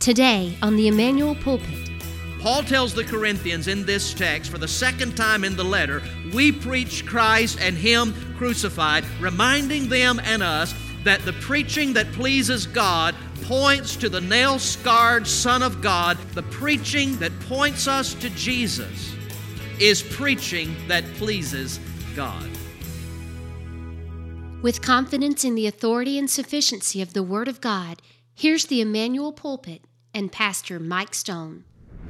Today on the Emmanuel Pulpit. Paul tells the Corinthians in this text for the second time in the letter, we preach Christ and Him crucified, reminding them and us that the preaching that pleases God points to the nail-scarred Son of God. The preaching that points us to Jesus is preaching that pleases God. With confidence in the authority and sufficiency of the Word of God, here's the Emmanuel Pulpit and Pastor Mike Stone.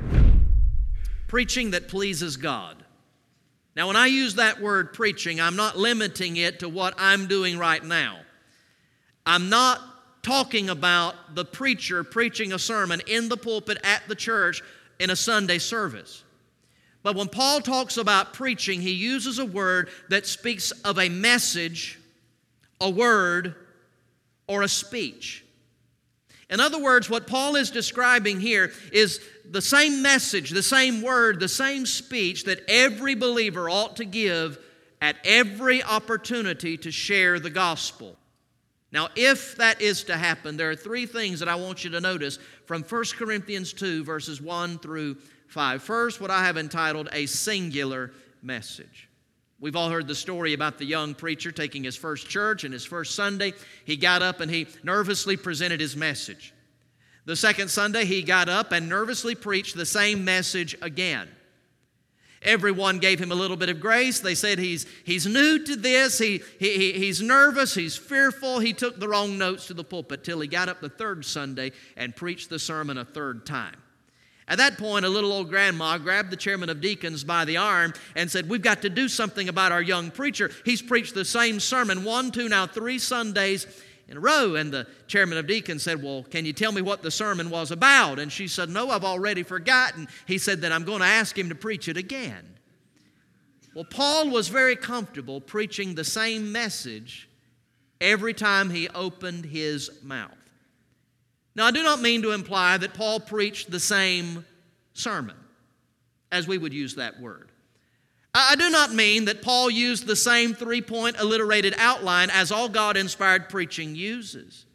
Preaching that pleases God. Now, when I use that word preaching, I'm not limiting it to what I'm doing right now. I'm not talking about the preacher preaching a sermon in the pulpit at the church in a Sunday service. But when Paul talks about preaching, he uses a word that speaks of a message, a word, or a speech. In other words, what Paul is describing here is the same message, the same word, the same speech that every believer ought to give at every opportunity to share the gospel. Now, if that is to happen, there are three things that I want you to notice from 1 Corinthians 2, verses 1 through 5. First, what I have entitled a singular message. We've all heard the story about the young preacher taking his first church and his first Sunday. He got up and he nervously presented his message. The second Sunday, he got up and nervously preached the same message again. Everyone gave him a little bit of grace. They said he's new to this, he's nervous, he's fearful. He took the wrong notes to the pulpit till he got up the third Sunday and preached the sermon a third time. At that point, a little old grandma grabbed the chairman of deacons by the arm and said, "We've got to do something about our young preacher. He's preached the same sermon 1, 2, now 3 Sundays in a row." And the chairman of deacons said, "Well, can you tell me what the sermon was about?" And she said, "No, I've already forgotten." He said, "Then I'm going to ask him to preach it again." Well, Paul was very comfortable preaching the same message every time he opened his mouth. Now, I do not mean to imply that Paul preached the same sermon, as we would use that word. I do not mean that Paul used the same 3-point alliterated outline as all God-inspired preaching uses.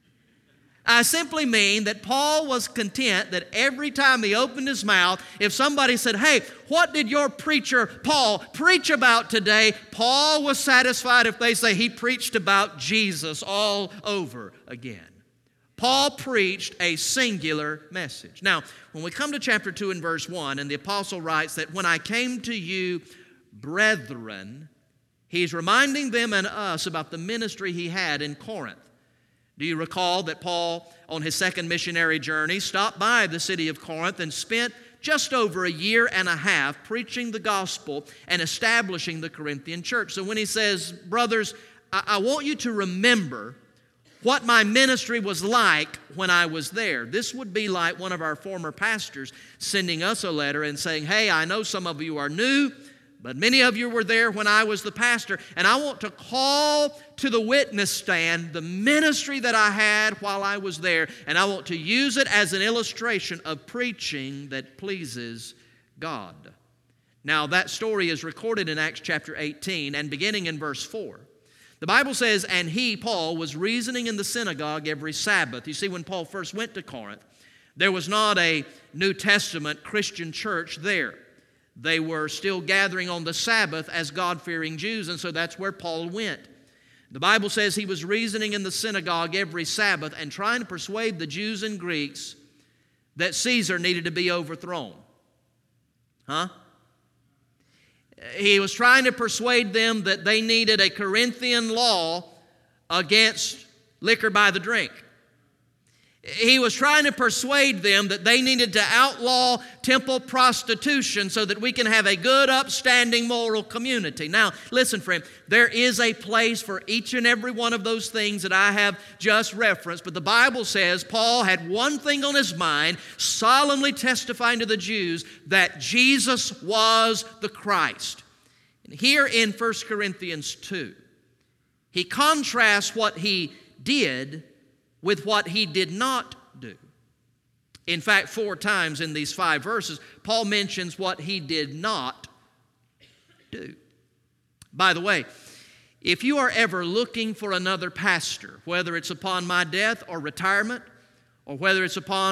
I simply mean that Paul was content that every time he opened his mouth, if somebody said, "Hey, what did your preacher Paul preach about today?" Paul was satisfied if they say he preached about Jesus all over again. Paul preached a singular message. Now, when we come to chapter 2 and verse 1, and the apostle writes that when I came to you, brethren, he's reminding them and us about the ministry he had in Corinth. Do you recall that Paul, on his second missionary journey, stopped by the city of Corinth and spent just over a year and a half preaching the gospel and establishing the Corinthian church? So when he says, "Brothers, I want you to remember what my ministry was like when I was there," this would be like one of our former pastors sending us a letter and saying, "Hey, I know some of you are new, but many of you were there when I was the pastor, and I want to call to the witness stand the ministry that I had while I was there, and I want to use it as an illustration of preaching that pleases God." Now, that story is recorded in Acts chapter 18, and beginning in verse 4. The Bible says, "And he," Paul, "was reasoning in the synagogue every Sabbath." You see, when Paul first went to Corinth, there was not a New Testament Christian church there. They were still gathering on the Sabbath as God-fearing Jews, and so that's where Paul went. The Bible says he was reasoning in the synagogue every Sabbath and trying to persuade the Jews and Greeks that Caesar needed to be overthrown. He was trying to persuade them that they needed a Corinthian law against liquor by the drink. He was trying to persuade them that they needed to outlaw temple prostitution so that we can have a good, upstanding, moral community. Now, listen, friend, there is a place for each and every one of those things that I have just referenced, but the Bible says Paul had one thing on his mind, solemnly testifying to the Jews that Jesus was the Christ. And here in 1 Corinthians 2, he contrasts what he did with what he did not do. In fact, 4 times in these 5 verses, Paul mentions what he did not do. By the way, if you are ever looking for another pastor, whether it's upon my death or retirement, or whether it's upon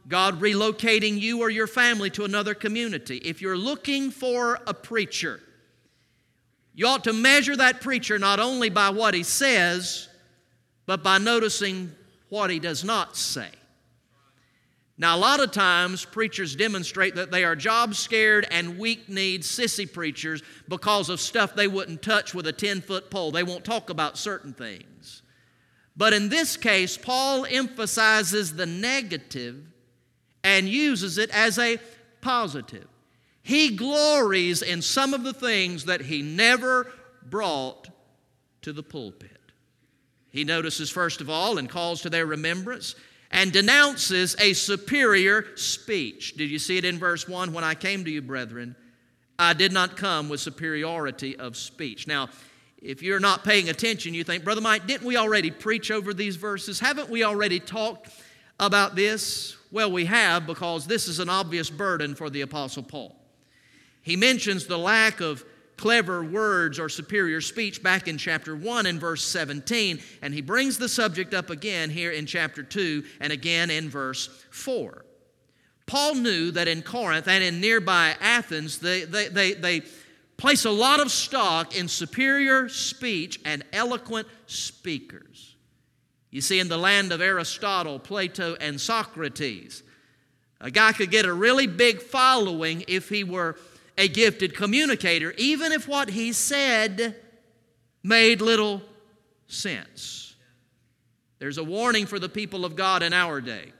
God relocating you or your family to another community. If you're looking for a preacher, you ought to measure that preacher not only by what he says, but by noticing what he does not say. Now, a lot of times, preachers demonstrate that they are job-scared and weak-kneed sissy preachers because of stuff they wouldn't touch with a 10-foot pole. They won't talk about certain things. But in this case, Paul emphasizes the negative and uses it as a positive. He glories in some of the things that he never brought to the pulpit. He notices, first of all, and calls to their remembrance and denounces a superior speech. Did you see it in verse 1? When I came to you, brethren, I did not come with superiority of speech. Now, if you're not paying attention, you think, Brother Mike, didn't we already preach over these verses? Haven't we already talked about this? Well, we have, because this is an obvious burden for the Apostle Paul. He mentions the lack of clever words or superior speech back in chapter 1 and verse 17, and he brings the subject up again here in chapter 2 and again in verse 4. Paul knew that in Corinth and in nearby Athens, they place a lot of stock in superior speech and eloquent speakers. You see, in the land of Aristotle, Plato, and Socrates, a guy could get a really big following if he were a gifted communicator, even if what he said made little sense. There's a warning for the people of God in our day.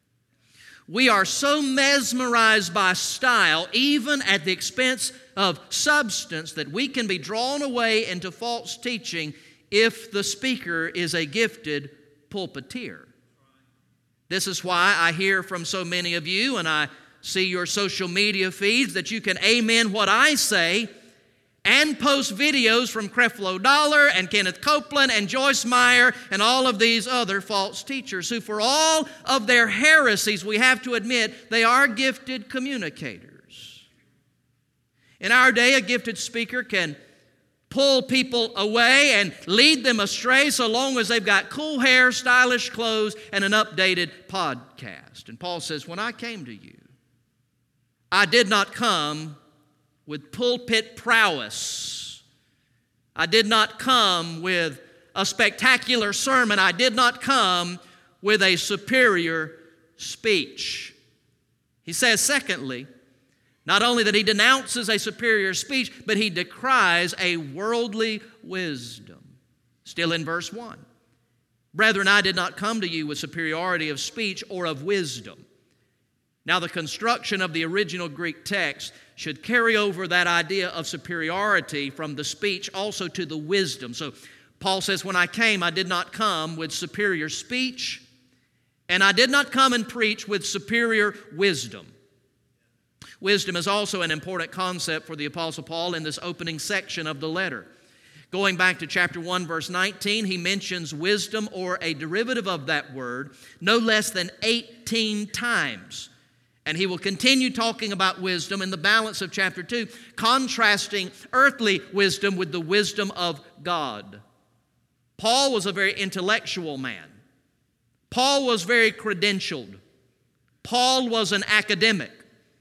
We are so mesmerized by style, even at the expense of substance, that we can be drawn away into false teaching if the speaker is a gifted pulpiteer. This is why I hear from so many of you, and I see your social media feeds, that you can amen what I say and post videos from Creflo Dollar and Kenneth Copeland and Joyce Meyer and all of these other false teachers who, for all of their heresies, we have to admit, they are gifted communicators. In our day, a gifted speaker can pull people away and lead them astray so long as they've got cool hair, stylish clothes, and an updated podcast. And Paul says, when I came to you, I did not come with pulpit prowess. I did not come with a spectacular sermon. I did not come with a superior speech. He says, secondly, not only that he denounces a superior speech, but he decries a worldly wisdom. Still in verse 1. Brethren, I did not come to you with superiority of speech or of wisdom. Now, the construction of the original Greek text should carry over that idea of superiority from the speech also to the wisdom. So Paul says, when I came, I did not come with superior speech, and I did not come and preach with superior wisdom. Wisdom is also an important concept for the Apostle Paul in this opening section of the letter. Going back to chapter 1, verse 19, he mentions wisdom or a derivative of that word no less than 18 times. And he will continue talking about wisdom in the balance of chapter 2, contrasting earthly wisdom with the wisdom of God. Paul was a very intellectual man. Paul was very credentialed. Paul was an academic.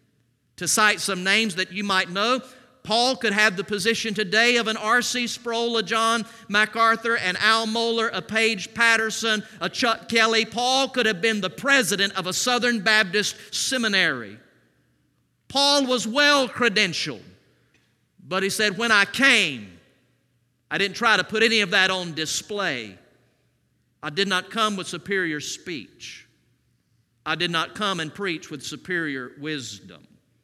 To cite some names that you might know, Paul could have the position today of an R.C. Sproul, a John MacArthur, an Al Mohler, a Paige Patterson, a Chuck Kelly. Paul could have been the president of a Southern Baptist seminary. Paul was well credentialed, but he said, when I came, I didn't try to put any of that on display. I did not come with superior speech. I did not come and preach with superior wisdom.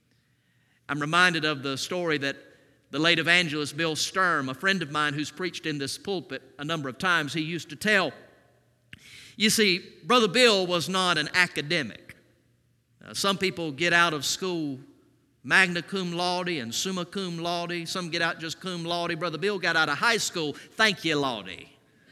I'm reminded of the story that the late evangelist Bill Sturm, a friend of mine who's preached in this pulpit a number of times, he used to tell. You see, Brother Bill was not an academic. Some people get out of school magna cum laude and summa cum laude. Some get out just cum laude. Brother Bill got out of high school, thank you, laude.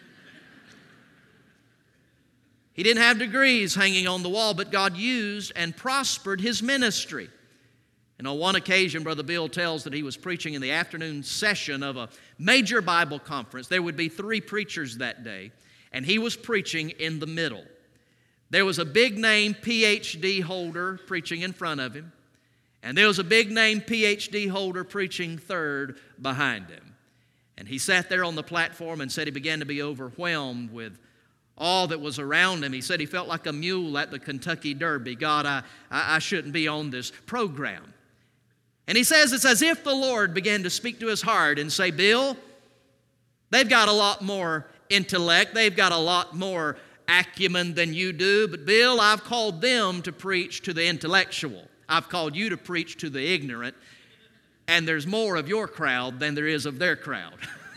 He didn't have degrees hanging on the wall, but God used and prospered his ministry. And on one occasion, Brother Bill tells that he was preaching in the afternoon session of a major Bible conference. There would be 3 preachers that day, and he was preaching in the middle. There was a big name PhD holder preaching in front of him, and there was a big name PhD holder preaching third behind him. And he sat there on the platform and said he began to be overwhelmed with all that was around him. He said he felt like a mule at the Kentucky Derby. God, I shouldn't be on this program. And he says it's as if the Lord began to speak to his heart and say, Bill, they've got a lot more intellect. They've got a lot more acumen than you do. But Bill, I've called them to preach to the intellectual. I've called you to preach to the ignorant. And there's more of your crowd than there is of their crowd.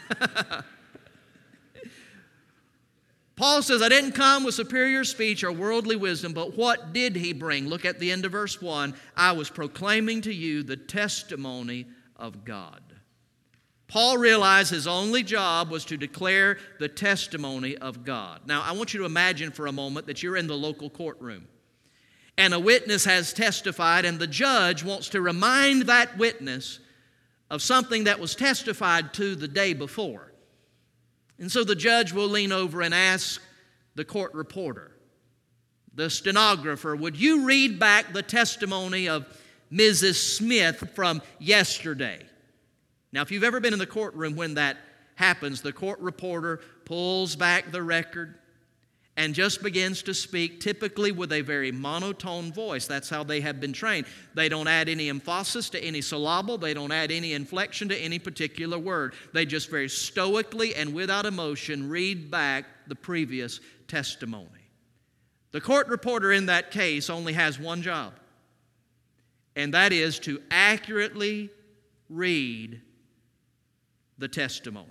Paul says, I didn't come with superior speech or worldly wisdom, but what did he bring? Look at the end of verse 1. I was proclaiming to you the testimony of God. Paul realized his only job was to declare the testimony of God. Now, I want you to imagine for a moment that you're in the local courtroom, and a witness has testified, and the judge wants to remind that witness of something that was testified to the day before. And so the judge will lean over and ask the court reporter, the stenographer, would you read back the testimony of Mrs. Smith from yesterday? Now, if you've ever been in the courtroom when that happens, the court reporter pulls back the record and just begins to speak, typically with a very monotone voice. That's how they have been trained. They don't add any emphasis to any syllable. They don't add any inflection to any particular word. They just very stoically and without emotion read back the previous testimony. The court reporter in that case only has one job, and that is to accurately read the testimony.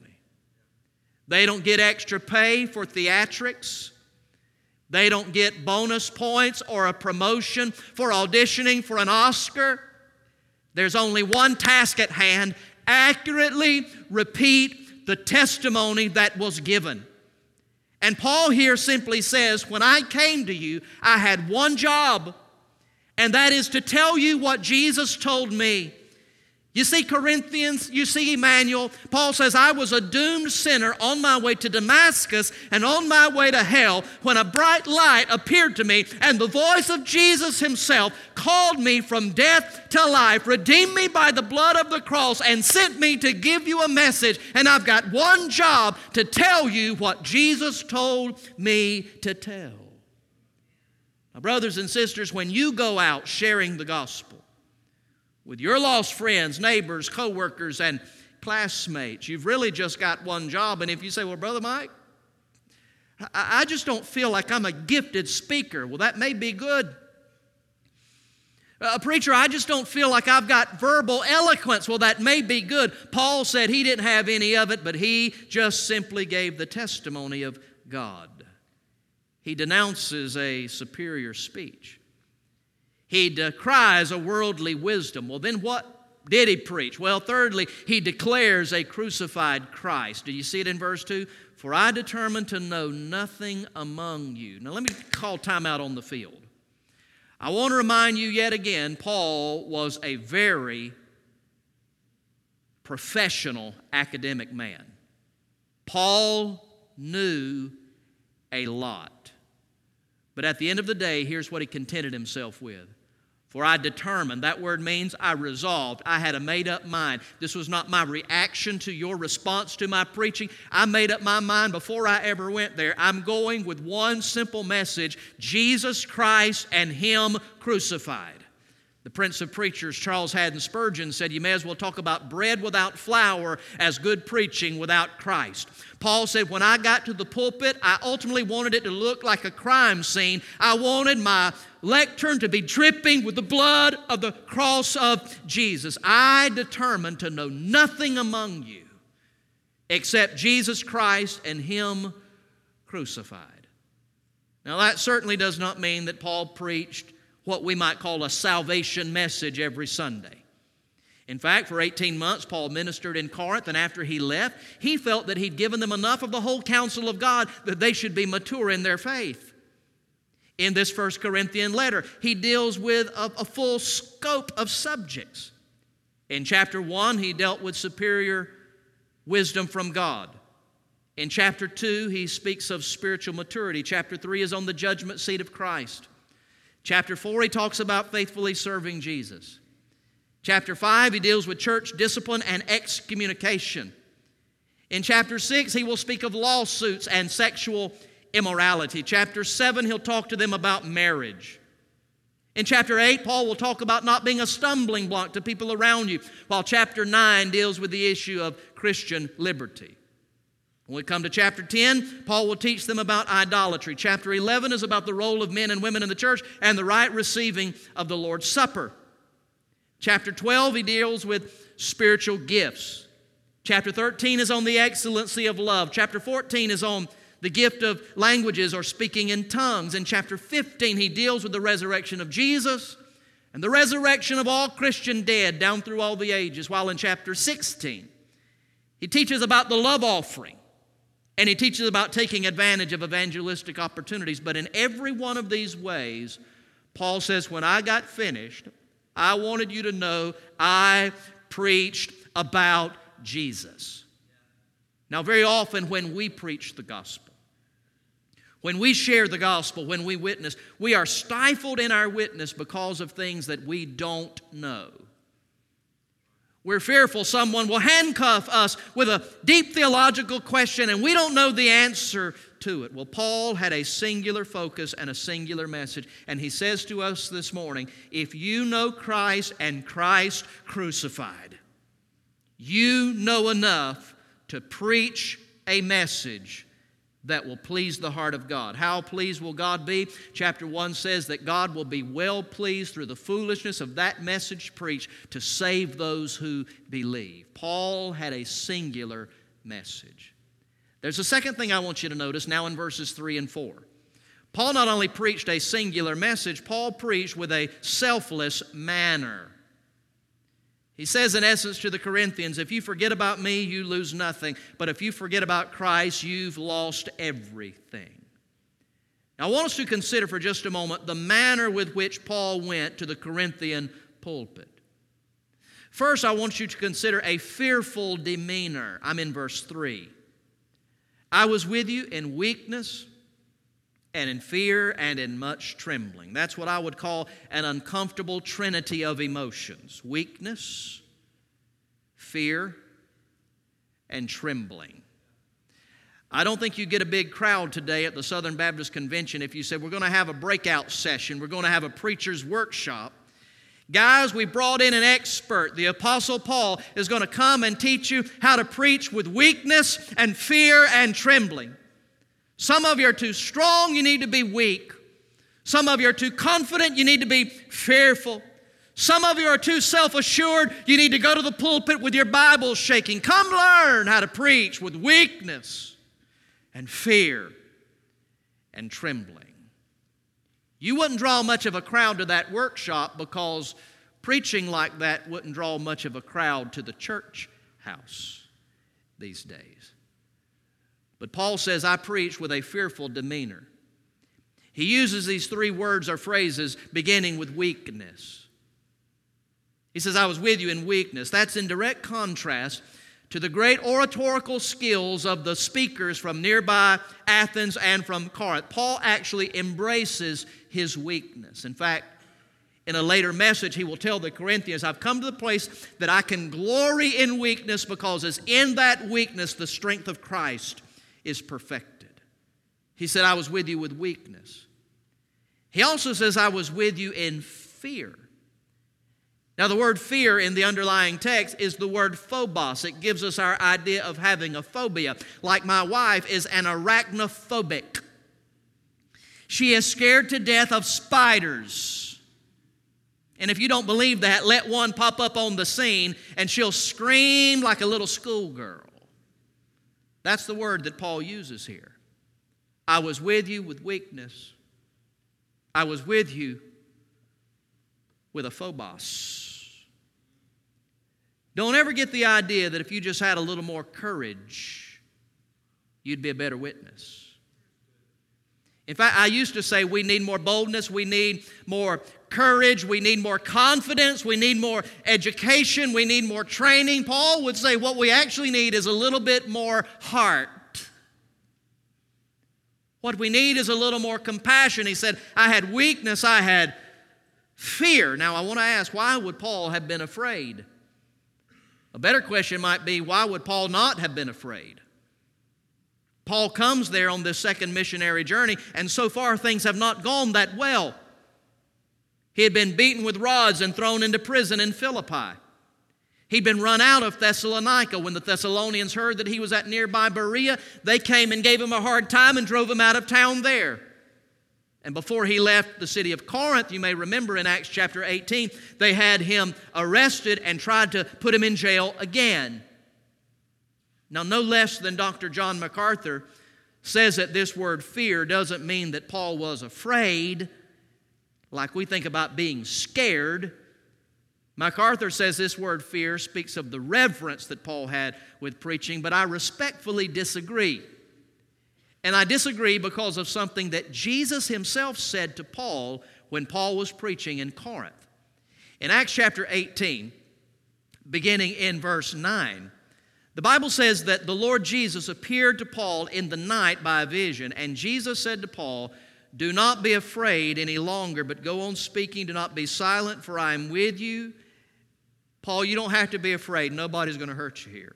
They don't get extra pay for theatrics. They don't get bonus points or a promotion for auditioning for an Oscar. There's only one task at hand: accurately repeat the testimony that was given. And Paul here simply says, when I came to you, I had one job, and that is to tell you what Jesus told me. You see, Corinthians, you see, Emmanuel, Paul says, I was a doomed sinner on my way to Damascus and on my way to hell when a bright light appeared to me, and the voice of Jesus himself called me from death to life, redeemed me by the blood of the cross, and sent me to give you a message. And I've got one job: to tell you what Jesus told me to tell. Now, brothers and sisters, when you go out sharing the gospel with your lost friends, neighbors, co-workers, and classmates, you've really just got one job. And if you say, well, Brother Mike, I just don't feel like I'm a gifted speaker. Well, that may be good. Preacher, I just don't feel like I've got verbal eloquence. Well, that may be good. Paul said he didn't have any of it, but he just simply gave the testimony of God. He denounces a superior speech. He decries a worldly wisdom. Well, then what did he preach? Well, thirdly, he declares a crucified Christ. Do you see it in verse 2? For I determined to know nothing among you. Now, let me call time out on the field. I want to remind you yet again, Paul was a very professional academic man. Paul knew a lot. But at the end of the day, here's what he contented himself with. For I determined, that word means I resolved. I had a made-up mind. This was not my reaction to your response to my preaching. I made up my mind before I ever went there. I'm going with one simple message: Jesus Christ and Him crucified. The Prince of Preachers, Charles Haddon Spurgeon, said you may as well talk about bread without flour as good preaching without Christ. Paul said, when I got to the pulpit, I ultimately wanted it to look like a crime scene. I wanted my lectern to be dripping with the blood of the cross of Jesus. I determined to know nothing among you except Jesus Christ and Him crucified. Now, that certainly does not mean that Paul preached what we might call a salvation message every Sunday. In fact, for 18 months, Paul ministered in Corinth, and after he left, he felt that he'd given them enough of the whole counsel of God that they should be mature in their faith. In this 1 Corinthian letter, he deals with a full scope of subjects. In chapter 1, he dealt with superior wisdom from God. In chapter 2, he speaks of spiritual maturity. Chapter 3 is on the judgment seat of Christ. Chapter 4, he talks about faithfully serving Jesus. Chapter 5, he deals with church discipline and excommunication. In chapter 6, he will speak of lawsuits and sexual immorality. Chapter 7, he'll talk to them about marriage. In chapter 8, Paul will talk about not being a stumbling block to people around you, while chapter 9 deals with the issue of Christian liberty. When we come to chapter 10, Paul will teach them about idolatry. Chapter 11 is about the role of men and women in the church and the right receiving of the Lord's Supper. Chapter 12, he deals with spiritual gifts. Chapter 13 is on the excellency of love. Chapter 14 is on the gift of languages or speaking in tongues. In chapter 15, he deals with the resurrection of Jesus and the resurrection of all Christian dead down through all the ages. While in chapter 16, he teaches about the love offering. And he teaches about taking advantage of evangelistic opportunities. But in every one of these ways, Paul says, when I got finished, I wanted you to know I preached about Jesus. Now, very often when we preach the gospel, when we share the gospel, when we witness, we are stifled in our witness because of things that we don't know. We're fearful someone will handcuff us with a deep theological question and we don't know the answer to it. Well, Paul had a singular focus and a singular message. And he says to us this morning, if you know Christ and Christ crucified, you know enough to preach a message that will please the heart of God. How pleased will God be? Chapter 1 says that God will be well pleased through the foolishness of that message preached to save those who believe. Paul had a singular message. There's a second thing I want you to notice now in verses 3 and 4. Paul not only preached a singular message, Paul preached with a selfless manner. He says in essence to the Corinthians, if you forget about me, you lose nothing. But if you forget about Christ, you've lost everything. Now I want us to consider for just a moment the manner with which Paul went to the Corinthian pulpit. First, I want you to consider a fearful demeanor. I'm in verse 3. I was with you in weakness and in fear and in much trembling. That's what I would call an uncomfortable trinity of emotions. Weakness, fear, and trembling. I don't think you get a big crowd today at the Southern Baptist Convention if you said, we're going to have a breakout session, we're going to have a preacher's workshop. Guys, we brought in an expert. The Apostle Paul is going to come and teach you how to preach with weakness and fear and trembling. Some of you are too strong, you need to be weak. Some of you are too confident, you need to be fearful. Some of you are too self-assured, you need to go to the pulpit with your Bible shaking. Come learn how to preach with weakness and fear and trembling. You wouldn't draw much of a crowd to that workshop because preaching like that wouldn't draw much of a crowd to the church house these days. But Paul says, I preach with a fearful demeanor. He uses these three words or phrases beginning with weakness. He says, I was with you in weakness. That's in direct contrast to the great oratorical skills of the speakers from nearby Athens and from Corinth. Paul actually embraces his weakness. In fact, in a later message, he will tell the Corinthians, I've come to the place that I can glory in weakness because it's in that weakness the strength of Christ is perfected. He said, I was with you with weakness. He also says, I was with you in fear. Now, the word fear in the underlying text is the word phobos. It gives us our idea of having a phobia. Like my wife is an arachnophobic. She is scared to death of spiders. And if you don't believe that, let one pop up on the scene and she'll scream like a little schoolgirl. That's the word that Paul uses here. I was with you with weakness. I was with you with a phobos. Don't ever get the idea that if you just had a little more courage, you'd be a better witness. In fact, I used to say we need more boldness, we need more courage, we need more confidence, we need more education, we need more training. Paul would say what we actually need is a little bit more heart. What we need is a little more compassion. He said, I had weakness, I had fear. Now I want to ask, why would Paul have been afraid? A better question might be, why would Paul not have been afraid? Paul comes there on this second missionary journey, and so far things have not gone that well. He had been beaten with rods and thrown into prison in Philippi. He'd been run out of Thessalonica. When the Thessalonians heard that he was at nearby Berea, they came and gave him a hard time and drove him out of town there. And before he left the city of Corinth, you may remember in Acts chapter 18, they had him arrested and tried to put him in jail again. Now, no less than Dr. John MacArthur says that this word fear doesn't mean that Paul was afraid, like we think about being scared. MacArthur says this word fear speaks of the reverence that Paul had with preaching, but I respectfully disagree. And I disagree because of something that Jesus himself said to Paul when Paul was preaching in Corinth. In Acts chapter 18, beginning in verse 9, the Bible says that the Lord Jesus appeared to Paul in the night by a vision, and Jesus said to Paul, do not be afraid any longer, but go on speaking. Do not be silent, for I am with you. Paul, you don't have to be afraid. Nobody's going to hurt you here.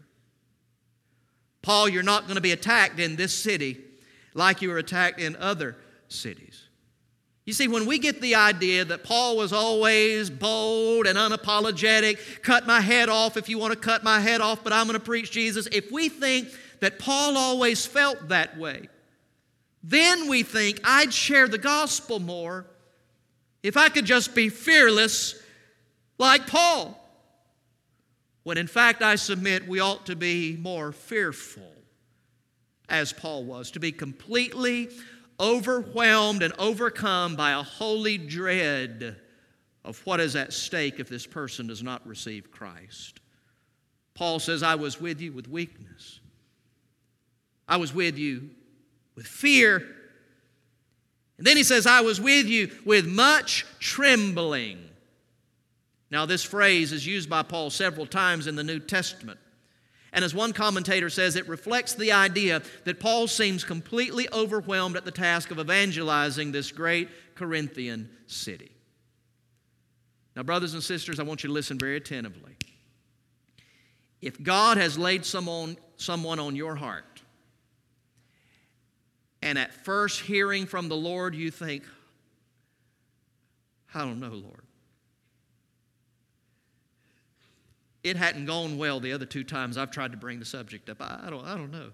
Paul, you're not going to be attacked in this city like you were attacked in other cities. You see, when we get the idea that Paul was always bold and unapologetic, cut my head off if you want to cut my head off, but I'm going to preach Jesus. If we think that Paul always felt that way, then we think I'd share the gospel more if I could just be fearless like Paul. When in fact I submit we ought to be more fearful as Paul was, to be completely overwhelmed and overcome by a holy dread of what is at stake if this person does not receive Christ. Paul says, I was with you with weakness. I was with you with fear. And then he says, I was with you with much trembling. Now, this phrase is used by Paul several times in the New Testament. And as one commentator says, it reflects the idea that Paul seems completely overwhelmed at the task of evangelizing this great Corinthian city. Now, brothers and sisters, I want you to listen very attentively. If God has laid someone on your heart, and at first hearing from the Lord you think, I don't know, Lord. It hadn't gone well the other two times I've tried to bring the subject up. I don't know.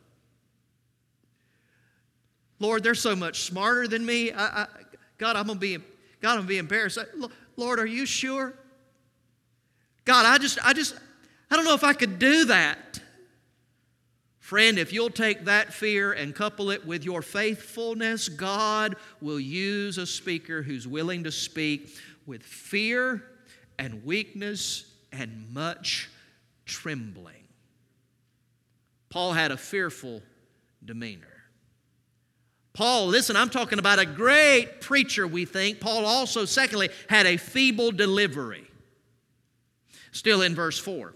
Lord, they're so much smarter than me. God, I'm gonna be embarrassed. Lord, are you sure? God, I don't know if I could do that. Friend, if you'll take that fear and couple it with your faithfulness, God will use a speaker who's willing to speak with fear and weakness and much trembling. Paul had a fearful demeanor. Paul, listen, I'm talking about a great preacher, we think. Paul also, secondly, had a feeble delivery. Still in verse 4.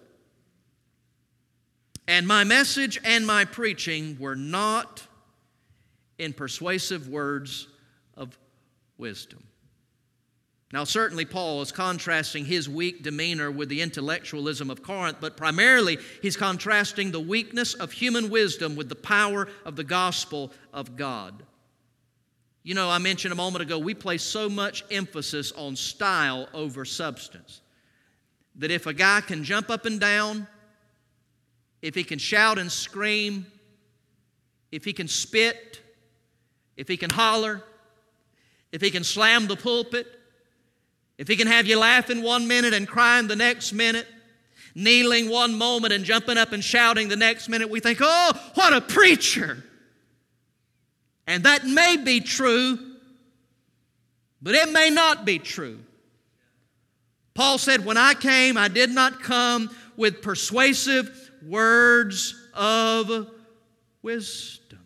And my message and my preaching were not in persuasive words of wisdom. Now, certainly Paul is contrasting his weak demeanor with the intellectualism of Corinth, but primarily he's contrasting the weakness of human wisdom with the power of the gospel of God. You know, I mentioned a moment ago, we place so much emphasis on style over substance, that if a guy can jump up and down, if he can shout and scream, if he can spit, if he can holler, if he can slam the pulpit, if he can have you laughing 1 minute and crying the next minute, kneeling one moment and jumping up and shouting the next minute, we think, oh, what a preacher. And that may be true, but it may not be true. Paul said, when I came, I did not come with persuasive words of wisdom.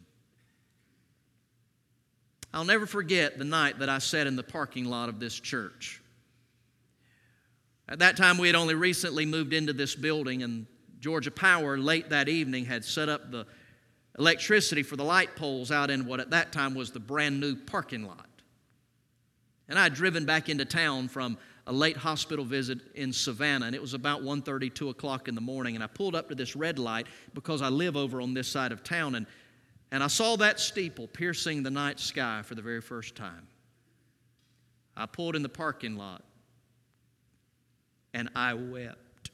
I'll never forget the night that I sat in the parking lot of this church. At that time, we had only recently moved into this building, and Georgia Power, late that evening, had set up the electricity for the light poles out in what at that time was the brand new parking lot. And I had driven back into town from a late hospital visit in Savannah, and it was about 1:30, 2 o'clock in the morning, and I pulled up to this red light because I live over on this side of town, and I saw that steeple piercing the night sky for the very first time. I pulled in the parking lot, and I wept.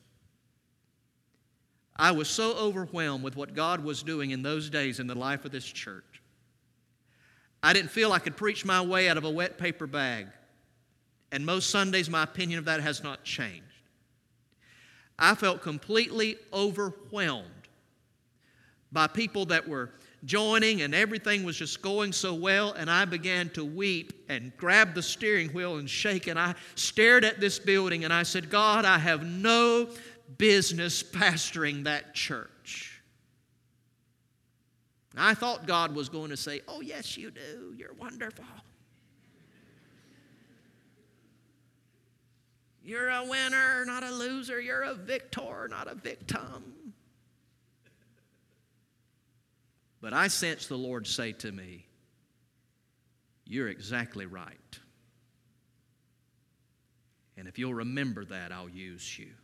I was so overwhelmed with what God was doing in those days in the life of this church. I didn't feel I could preach my way out of a wet paper bag. And most Sundays, my opinion of that has not changed. I felt completely overwhelmed by people that were joining, and everything was just going so well, and I began to weep and grab the steering wheel and shake, and I stared at this building, and I said, God, I have no business pastoring that church. I thought God was going to say, oh, yes, you do. You're wonderful. You're a winner, not a loser. You're a victor, not a victim. But I sensed the Lord say to me, you're exactly right. And if you'll remember that, I'll use you.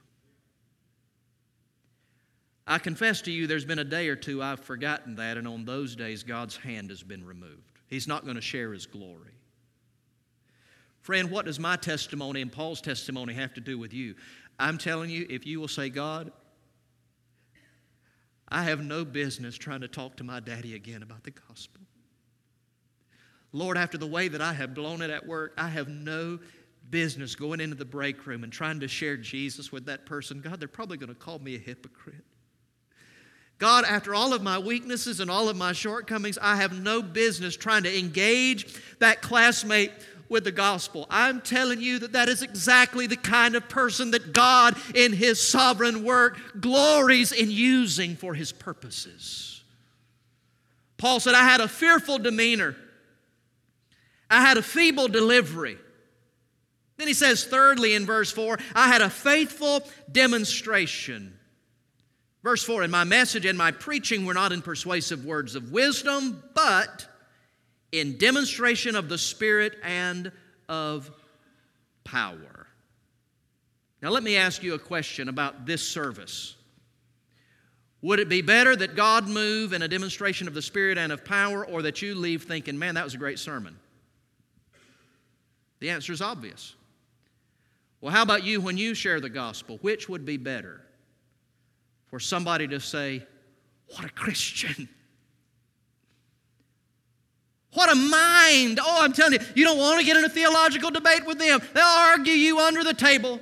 I confess to you, there's been a day or two I've forgotten that, and on those days, God's hand has been removed. He's not going to share His glory. Friend, what does my testimony and Paul's testimony have to do with you? I'm telling you, if you will say, God, I have no business trying to talk to my daddy again about the gospel. Lord, after the way that I have blown it at work, I have no business going into the break room and trying to share Jesus with that person. God, they're probably going to call me a hypocrite. God, after all of my weaknesses and all of my shortcomings, I have no business trying to engage that classmate with the gospel. I'm telling you that is exactly the kind of person that God in His sovereign work glories in using for His purposes. Paul said, I had a fearful demeanor. I had a feeble delivery. Then he says, thirdly, in verse 4, I had a faithful demonstration. Verse 4, in my message and my preaching were not in persuasive words of wisdom, but in demonstration of the Spirit and of power. Now let me ask you a question about this service. Would it be better that God move in a demonstration of the Spirit and of power, or that you leave thinking, man, that was a great sermon? The answer is obvious. Well, how about you when you share the gospel? Which would be better? For somebody to say, what a Christian. What a mind. Oh, I'm telling you, you don't want to get in a theological debate with them. They'll argue you under the table.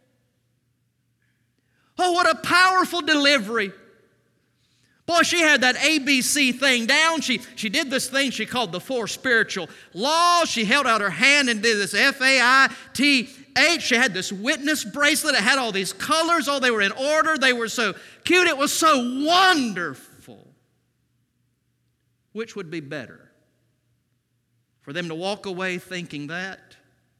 Oh, what a powerful delivery. Boy, she had that ABC thing down. She did this thing she called the 4 spiritual laws. She held out her hand and did this FAITH. She had this witness bracelet. It had all these colors. Oh, they were in order. They were so cute. It was so wonderful. Which would be better? For them to walk away thinking that,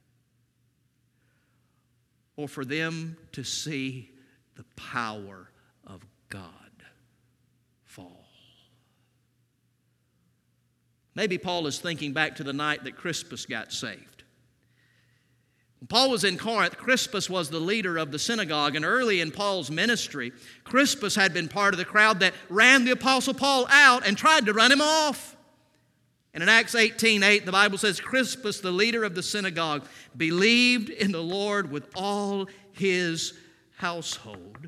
or for them to see the power of God fall? Maybe Paul is thinking back to the night that Crispus got saved. When Paul was in Corinth, Crispus was the leader of the synagogue, and early in Paul's ministry, Crispus had been part of the crowd that ran the Apostle Paul out and tried to run him off. And in Acts 18:8, the Bible says, Crispus, the leader of the synagogue, believed in the Lord with all his household.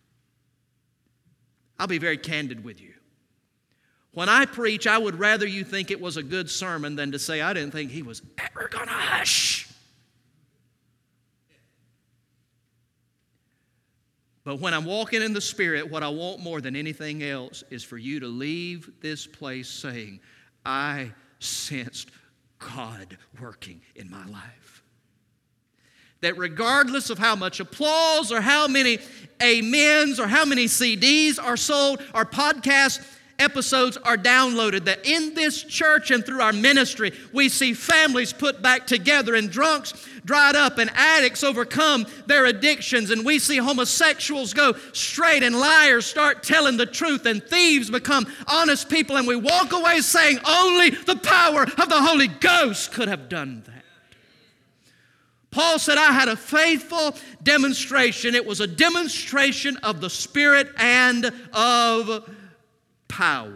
I'll be very candid with you. When I preach, I would rather you think it was a good sermon than to say I didn't think he was ever going to hush. But when I'm walking in the Spirit, what I want more than anything else is for you to leave this place saying, I sensed God working in my life. That regardless of how much applause or how many amens or how many CDs are sold or podcasts episodes are downloaded, that in this church and through our ministry, we see families put back together and drunks dried up and addicts overcome their addictions, and we see homosexuals go straight and liars start telling the truth and thieves become honest people, and we walk away saying only the power of the Holy Ghost could have done that. Paul said, I had a faithful demonstration. It was a demonstration of the Spirit and of power.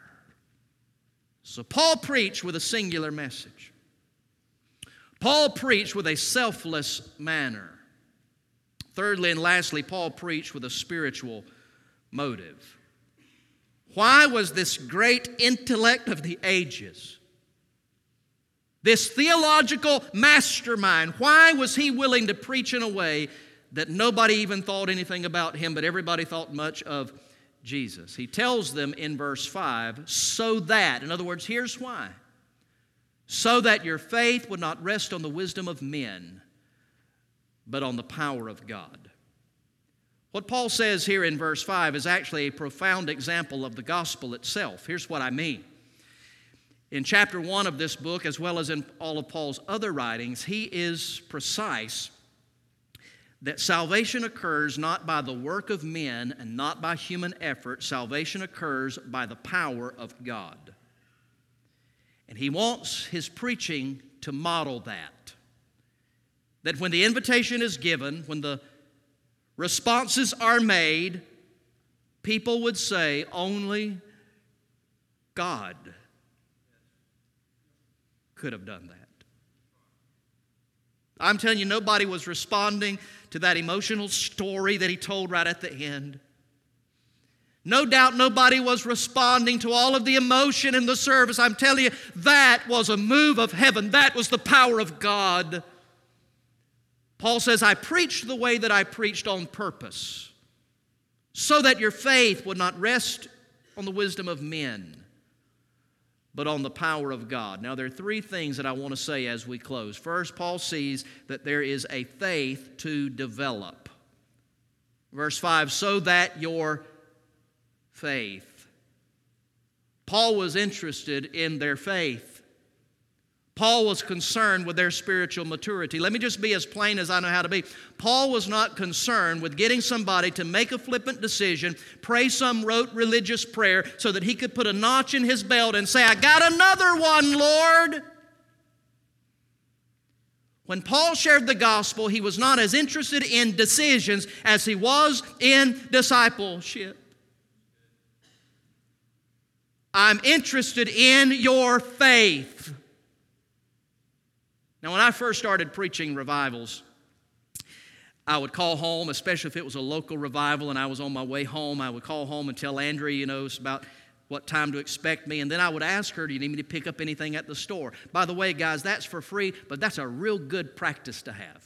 So Paul preached with a singular message. Paul preached with a selfless manner. Thirdly and lastly, Paul preached with a spiritual motive. Why was this great intellect of the ages, this theological mastermind, why was he willing to preach in a way that nobody even thought anything about him, but everybody thought much of Jesus? He tells them in verse 5, so that, in other words, here's why. So that your faith would not rest on the wisdom of men, but on the power of God. What Paul says here in verse 5 is actually a profound example of the gospel itself. Here's what I mean. In chapter 1 of this book, as well as in all of Paul's other writings, he is precise that salvation occurs not by the work of men and not by human effort. Salvation occurs by the power of God. And he wants his preaching to model that. That when the invitation is given, when the responses are made, people would say, only God could have done that. I'm telling you, nobody was responding to that emotional story that he told right at the end. No doubt nobody was responding to all of the emotion in the service. I'm telling you, that was a move of heaven. That was the power of God. Paul says, I preached the way that I preached on purpose, so that your faith would not rest on the wisdom of men, but on the power of God. Now, there are three things that I want to say as we close. First, Paul sees that there is a faith to develop. Verse 5, so that your faith. Paul was interested in their faith. Paul was concerned with their spiritual maturity. Let me just be as plain as I know how to be. Paul was not concerned with getting somebody to make a flippant decision, pray some rote religious prayer so that he could put a notch in his belt and say, I got another one, Lord. When Paul shared the gospel, he was not as interested in decisions as he was in discipleship. I'm interested in your faith. Now, when I first started preaching revivals, I would call home, especially if it was a local revival and I was on my way home. I would call home and tell Andrea, it's about what time to expect me. And then I would ask her, do you need me to pick up anything at the store? By the way, guys, that's for free, but that's a real good practice to have.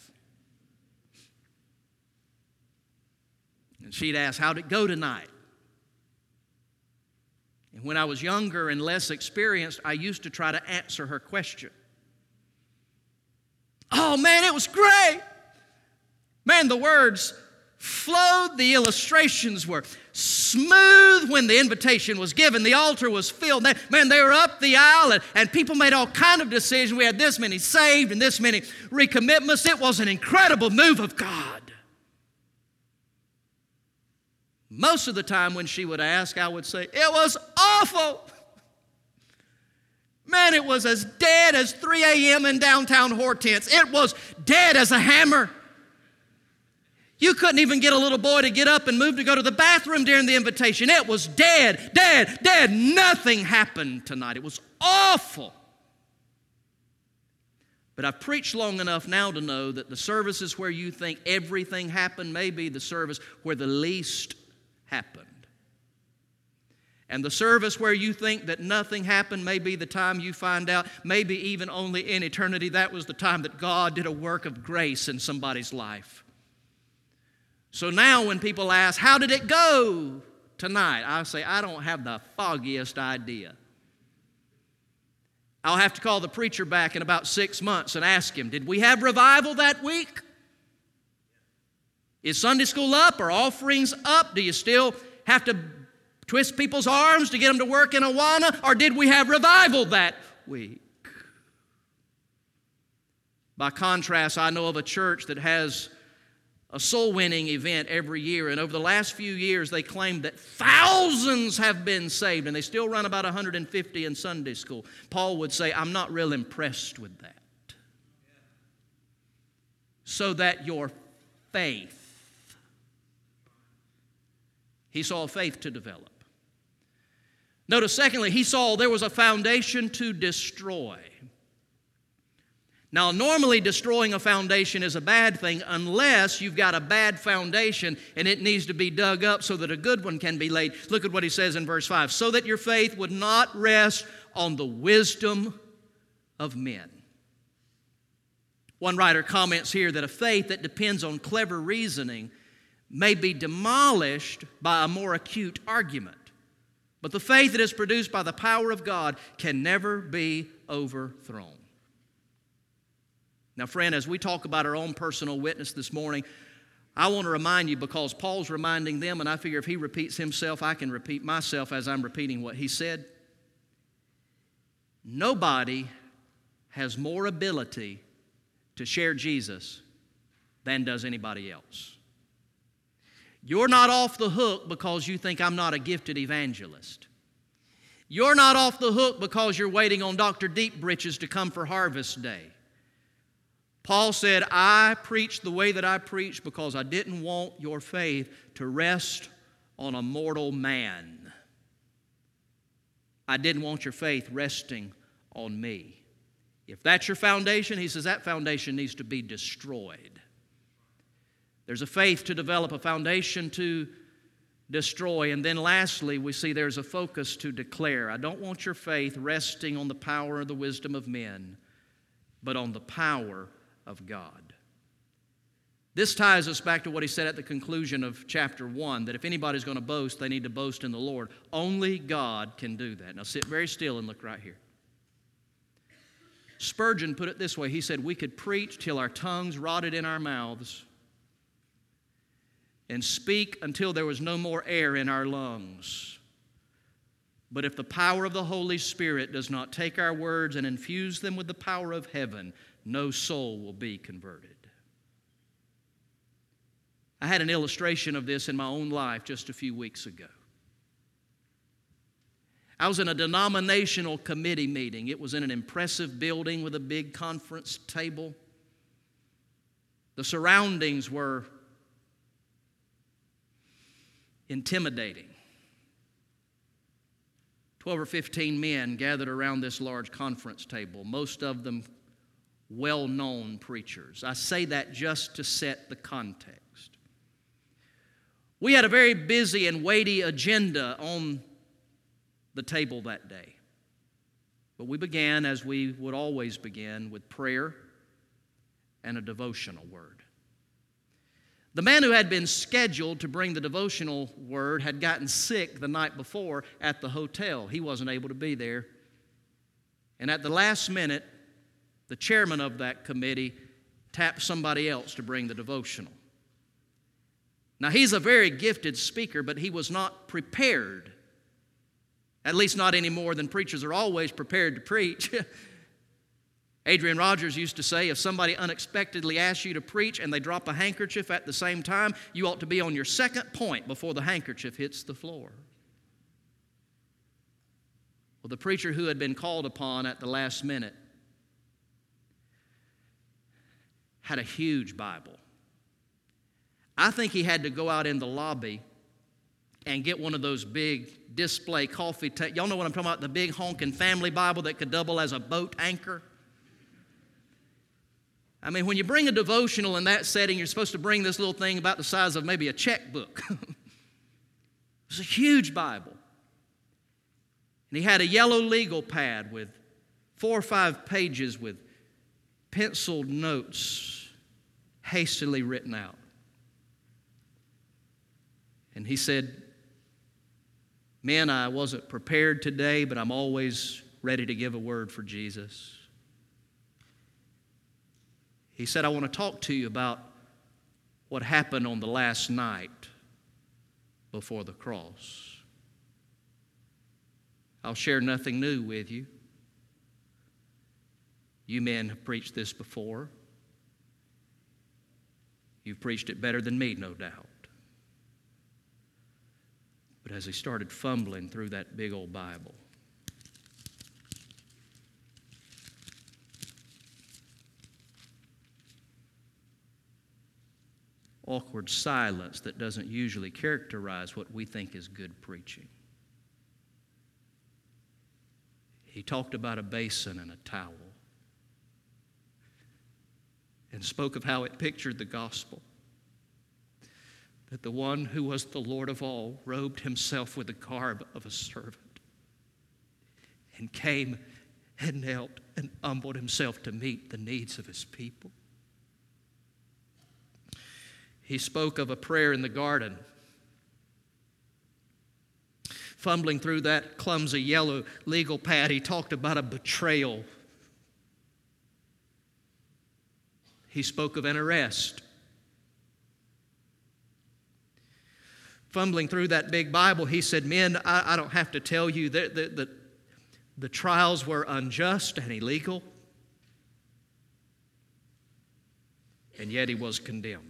And she'd ask, how'd it go tonight? And when I was younger and less experienced, I used to try to answer her question. Oh, man, it was great. Man, the words flowed. The illustrations were smooth when the invitation was given. The altar was filled. They were up the aisle, and people made all kind of decisions. We had this many saved and this many recommitments. It was an incredible move of God. Most of the time when she would ask, I would say, it was awful. Man, it was as dead as 3 a.m. in downtown Hortense. It was dead as a hammer. You couldn't even get a little boy to get up and move to go to the bathroom during the invitation. It was dead, dead, dead. Nothing happened tonight. It was awful. But I've preached long enough now to know that the services where you think everything happened may be the service where the least happened. And the service where you think that nothing happened may be the time you find out, maybe even only in eternity, that was the time that God did a work of grace in somebody's life. So now when people ask, how did it go tonight? I say, I don't have the foggiest idea. I'll have to call the preacher back in about 6 months and ask him, did we have revival that week? Is Sunday school up or offerings up? Do you still have to Twist people's arms to get them to work in Awana? Or did we have revival that week? By contrast, I know of a church that has a soul-winning event every year, and over the last few years, they claim that thousands have been saved, and they still run about 150 in Sunday school. Paul would say, I'm not real impressed with that. So that your faith, he saw a faith to develop. Notice, secondly, he saw there was a foundation to destroy. Now, normally destroying a foundation is a bad thing unless you've got a bad foundation and it needs to be dug up so that a good one can be laid. Look at what he says in verse 5. So that your faith would not rest on the wisdom of men. One writer comments here that a faith that depends on clever reasoning may be demolished by a more acute argument. But the faith that is produced by the power of God can never be overthrown. Now, friend, as we talk about our own personal witness this morning, I want to remind you, because Paul's reminding them, and I figure if he repeats himself, I can repeat myself as I'm repeating what he said. Nobody has more ability to share Jesus than does anybody else. You're not off the hook because you think I'm not a gifted evangelist. You're not off the hook because you're waiting on Dr. Deep Britches to come for Harvest Day. Paul said, I preached the way that I preached because I didn't want your faith to rest on a mortal man. I didn't want your faith resting on me. If that's your foundation, he says that foundation needs to be destroyed. There's a faith to develop, a foundation to destroy. And then lastly, we see there's a focus to declare. I don't want your faith resting on the power or the wisdom of men, but on the power of God. This ties us back to what he said at the conclusion of chapter 1, that if anybody's going to boast, they need to boast in the Lord. Only God can do that. Now sit very still and look right here. Spurgeon put it this way. He said, we could preach till our tongues rotted in our mouths and speak until there was no more air in our lungs. But if the power of the Holy Spirit does not take our words and infuse them with the power of heaven, no soul will be converted. I had an illustration of this in my own life just a few weeks ago. I was in a denominational committee meeting. It was in an impressive building with a big conference table. The surroundings were intimidating. 12 or 15 men gathered around this large conference table, most of them well-known preachers. I say that just to set the context. We had a very busy and weighty agenda on the table that day. But we began, as we would always begin, with prayer and a devotional word. The man who had been scheduled to bring the devotional word had gotten sick the night before at the hotel. He wasn't able to be there. And at the last minute, the chairman of that committee tapped somebody else to bring the devotional. Now, he's a very gifted speaker, but he was not prepared. At least not any more than preachers are always prepared to preach. Adrian Rogers used to say, if somebody unexpectedly asks you to preach and they drop a handkerchief at the same time, you ought to be on your second point before the handkerchief hits the floor. Well, the preacher who had been called upon at the last minute had a huge Bible. I think he had to go out in the lobby and get one of those big display coffee tables. Y'all know what I'm talking about? The big honking family Bible that could double as a boat anchor. I mean, when you bring a devotional in that setting, you're supposed to bring this little thing about the size of maybe a checkbook. It's a huge Bible. And he had a yellow legal pad with 4 or 5 pages with penciled notes hastily written out. And he said, "Men, I wasn't prepared today, but I'm always ready to give a word for Jesus." He said, "I want to talk to you about what happened on the last night before the cross." I'll share nothing new with you. You men have preached this before. You've preached it better than me, no doubt. But as he started fumbling through that big old Bible, awkward silence that doesn't usually characterize what we think is good preaching. He talked about a basin and a towel and spoke of how it pictured the gospel, that the one who was the Lord of all robed himself with the garb of a servant and came and knelt and humbled himself to meet the needs of his people. He spoke of a prayer in the garden. Fumbling through that clumsy yellow legal pad, he talked about a betrayal. He spoke of an arrest. Fumbling through that big Bible, he said, men, I don't have to tell you that the trials were unjust and illegal, and yet he was condemned.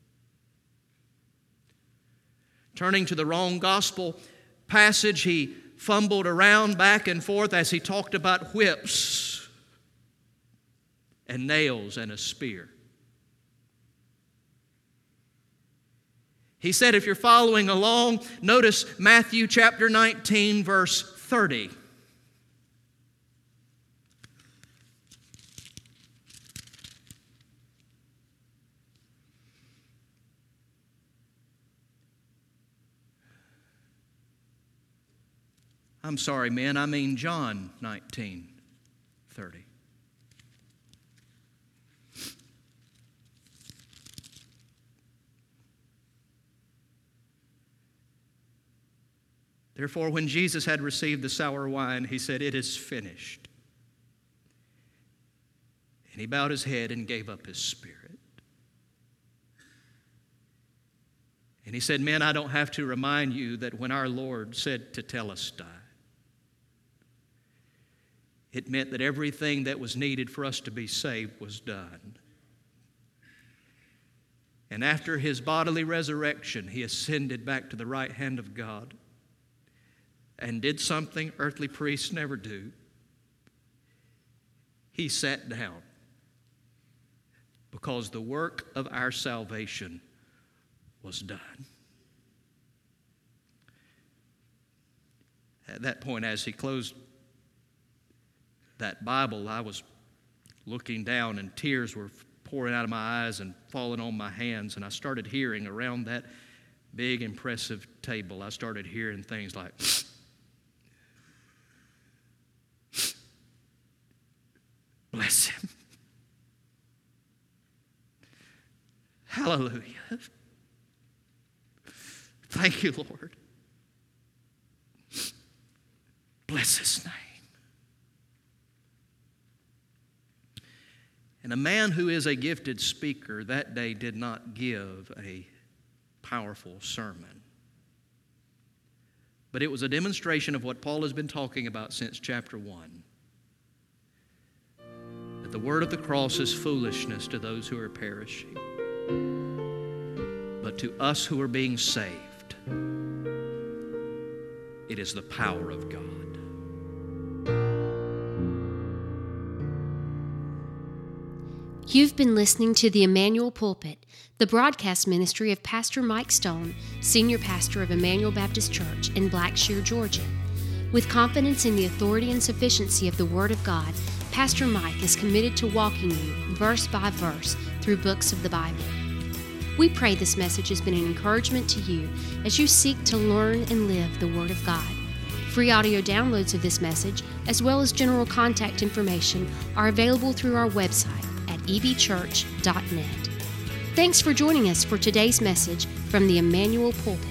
Turning to the wrong gospel passage, he fumbled around back and forth as he talked about whips and nails and a spear. He said, if you're following along, notice Matthew chapter 19, verse 30. I'm sorry, men, I mean John 19:30. Therefore, when Jesus had received the sour wine, he said, it is finished. And he bowed his head and gave up his spirit. And he said, men, I don't have to remind you that when our Lord said tetelestai, it meant that everything that was needed for us to be saved was done. And after his bodily resurrection, he ascended back to the right hand of God and did something earthly priests never do. He sat down because the work of our salvation was done. At that point, as he closed that Bible, I was looking down and tears were pouring out of my eyes and falling on my hands, and I started hearing around that big, impressive table, I started hearing things like, bless him. Hallelujah. Thank you, Lord. Bless his name. And a man who is a gifted speaker that day did not give a powerful sermon. But it was a demonstration of what Paul has been talking about since chapter 1. That the word of the cross is foolishness to those who are perishing. But to us who are being saved, it is the power of God. You've been listening to the Emmanuel Pulpit, the broadcast ministry of Pastor Mike Stone, Senior Pastor of Emmanuel Baptist Church in Blackshear, Georgia. With confidence in the authority and sufficiency of the Word of God, Pastor Mike is committed to walking you verse by verse through books of the Bible. We pray this message has been an encouragement to you as you seek to learn and live the Word of God. Free audio downloads of this message, as well as general contact information, are available through our website at ebchurch.net. Thanks for joining us for today's message from the Emmanuel Pulpit.